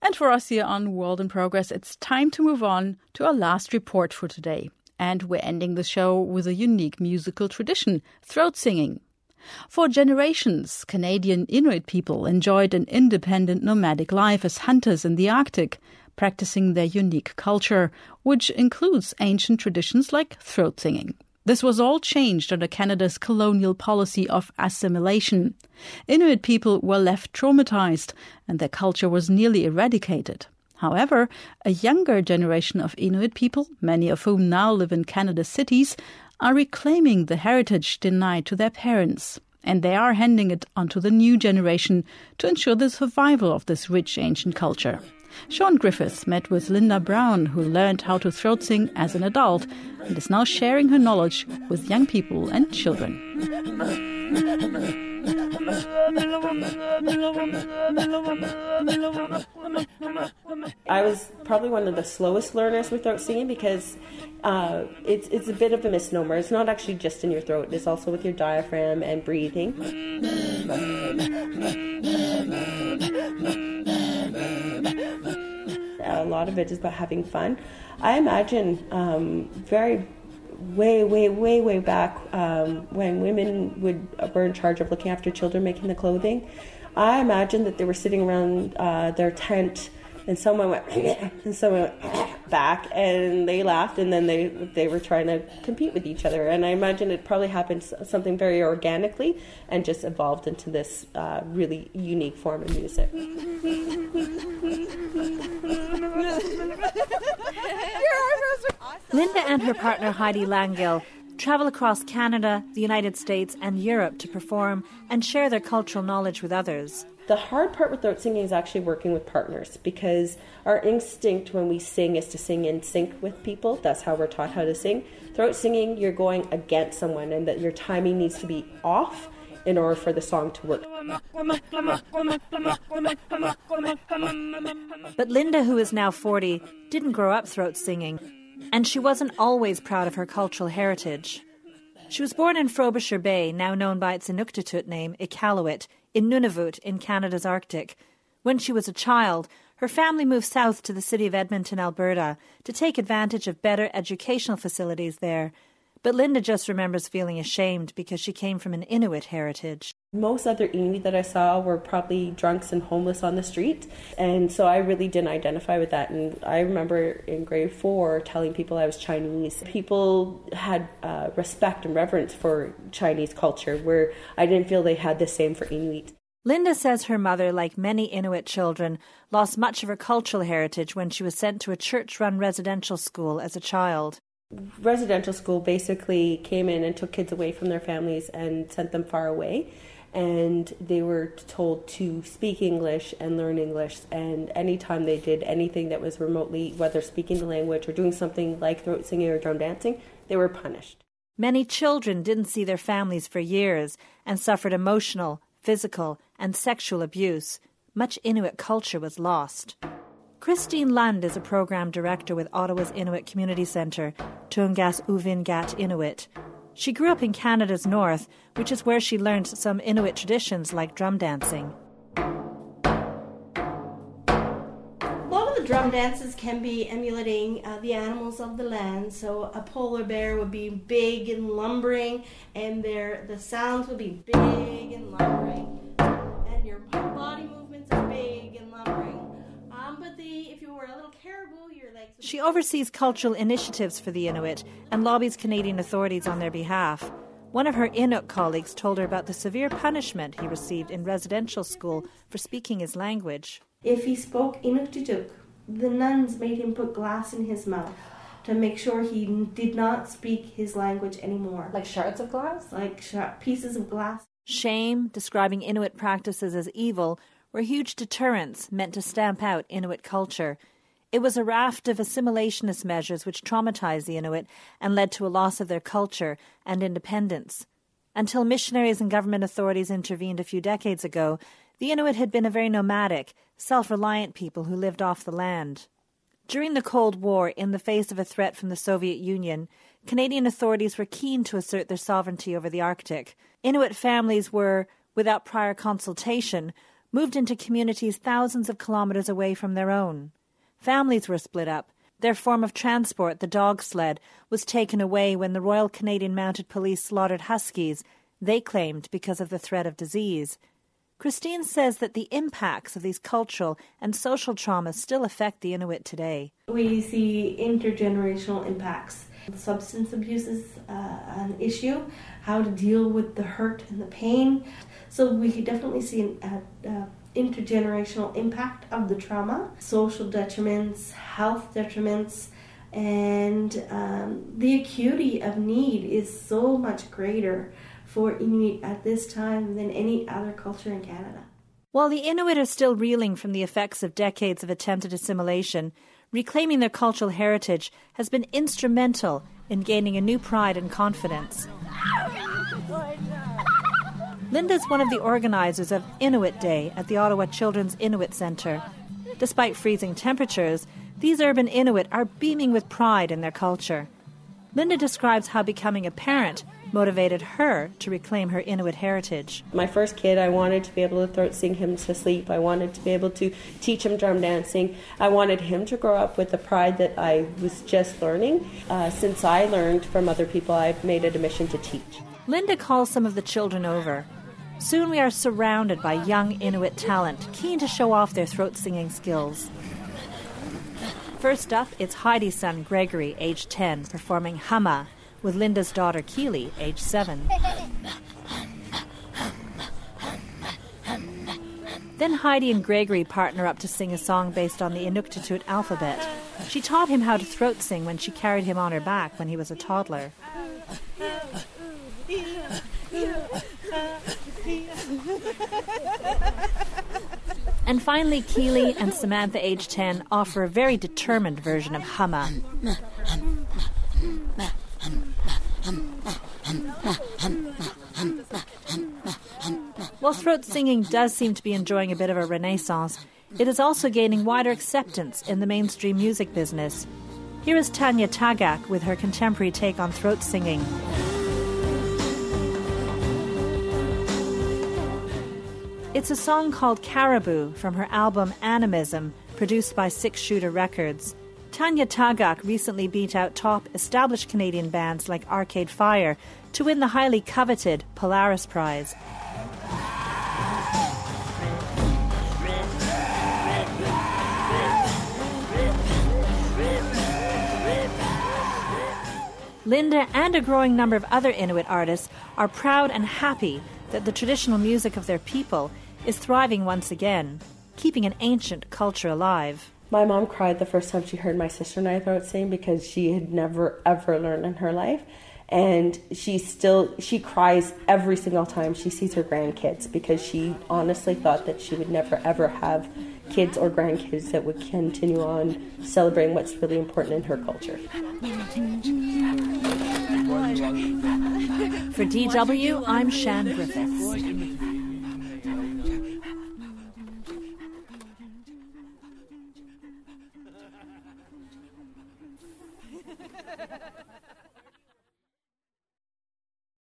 And for us here on World in Progress, it's time to move on to our last report for today. And we're ending the show with a unique musical tradition, throat singing. For generations, Canadian Inuit people enjoyed an independent nomadic life as hunters in the Arctic, practicing their unique culture, which includes ancient traditions like throat singing. This was all changed under Canada's colonial policy of assimilation. Inuit people were left traumatized and their culture was nearly eradicated. However, a younger generation of Inuit people, many of whom now live in Canada's cities, are reclaiming the heritage denied to their parents. And they are handing it on to the new generation to ensure the survival of this rich ancient culture. Sean Griffiths met with Linda Brown, who learned how to throat sing as an adult and is now sharing her knowledge with young people and children. I was probably one of the slowest learners with throat singing because it's a bit of a misnomer. It's not actually just in your throat. It's also with your diaphragm and breathing. A lot of it is about having fun. I imagine way back when women were in charge of looking after children, making the clothing. I imagine that they were sitting around their tent and someone went and someone went back and they laughed and then they were trying to compete with each other. And I imagine it probably happened something very organically and just evolved into this really unique form of music. Linda and her partner Heidi Langell travel across Canada, the United States and Europe to perform and share their cultural knowledge with others. The hard part with throat singing is actually working with partners because our instinct when we sing is to sing in sync with people. That's how we're taught how to sing. Throat singing, you're going against someone and that your timing needs to be off in order for the song to work. But Linda, who is now 40, didn't grow up throat singing, and she wasn't always proud of her cultural heritage. She was born in Frobisher Bay, now known by its Inuktitut name, Iqaluit, in Nunavut in Canada's Arctic. When she was a child, her family moved south to the city of Edmonton, Alberta, to take advantage of better educational facilities there. But Linda just remembers feeling ashamed because she came from an Inuit heritage. Most other Inuit that I saw were probably drunks and homeless on the street, and so I really didn't identify with that. And I remember in grade 4 telling people I was Chinese. People had respect and reverence for Chinese culture, where I didn't feel they had the same for Inuit. Linda says her mother, like many Inuit children, lost much of her cultural heritage when she was sent to a church-run residential school as a child. Residential school basically came in and took kids away from their families and sent them far away. And they were told to speak English and learn English. And anytime they did anything that was remotely, whether speaking the language or doing something like throat singing or drum dancing, they were punished. Many children didn't see their families for years and suffered emotional, physical, and sexual abuse. Much Inuit culture was lost. Christine Lund is a program director with Ottawa's Inuit Community Centre, Tungas Uvingat Inuit. She grew up in Canada's north, which is where she learned some Inuit traditions like drum dancing. A lot of the drum dances can be emulating the animals of the land. So a polar bear would be big and lumbering, and the sounds would be big and lumbering, and your body movements are big and lumbering. But if you were a little caribou, your legs would... She oversees cultural initiatives for the Inuit and lobbies Canadian authorities on their behalf. One of her Inuk colleagues told her about the severe punishment he received in residential school for speaking his language. If he spoke Inuktitut, the nuns made him put glass in his mouth to make sure he did not speak his language anymore. Like shards of glass? Like pieces of glass. Shame, describing Inuit practices as evil, were huge deterrents meant to stamp out Inuit culture. It was a raft of assimilationist measures which traumatized the Inuit and led to a loss of their culture and independence. Until missionaries and government authorities intervened a few decades ago, the Inuit had been a very nomadic, self-reliant people who lived off the land. During the Cold War, in the face of a threat from the Soviet Union, Canadian authorities were keen to assert their sovereignty over the Arctic. Inuit families were, without prior consultation, moved into communities thousands of kilometres away from their own. Families were split up. Their form of transport, the dog sled, was taken away when the Royal Canadian Mounted Police slaughtered huskies, they claimed because of the threat of disease. Christine says that the impacts of these cultural and social traumas still affect the Inuit today. We see intergenerational impacts. Substance abuse is an issue, how to deal with the hurt and the pain. So we could definitely see an intergenerational impact of the trauma, social detriments, health detriments, and the acuity of need is so much greater for Inuit at this time than any other culture in Canada. While the Inuit are still reeling from the effects of decades of attempted assimilation, reclaiming their cultural heritage has been instrumental in gaining a new pride and confidence. Linda is one of the organisers of Inuit Day at the Ottawa Children's Inuit Centre. Despite freezing temperatures, these urban Inuit are beaming with pride in their culture. Linda describes how becoming a parent motivated her to reclaim her Inuit heritage. My first kid, I wanted to be able to throat sing him to sleep. I wanted to be able to teach him drum dancing. I wanted him to grow up with the pride that I was just learning. Since I learned from other people, I've made it a mission to teach. Linda calls some of the children over. Soon we are surrounded by young Inuit talent, keen to show off their throat singing skills. First up, it's Heidi's son Gregory, age 10, performing Hama, with Linda's daughter Keely, age 7. Then Heidi and Gregory partner up to sing a song based on the Inuktitut alphabet. She taught him how to throat sing when she carried him on her back when he was a toddler. And finally, Keely and Samantha, age 10, offer a very determined version of Hama. While throat singing does seem to be enjoying a bit of a renaissance, it is also gaining wider acceptance in the mainstream music business. Here is Tanya Tagak with her contemporary take on throat singing. It's a song called Caribou from her album Animism, produced by Six Shooter Records. Tanya Tagak recently beat out top established Canadian bands like Arcade Fire to win the highly coveted Polaris Prize. Linda and a growing number of other Inuit artists are proud and happy that the traditional music of their people is thriving once again, keeping an ancient culture alive. My mom cried the first time she heard my sister and I throat sing because she had never, ever learned in her life. And she cries every single time she sees her grandkids because she honestly thought that she would never, ever have kids or grandkids that would continue on celebrating what's really important in her culture. For DW, I'm Shan Griffiths.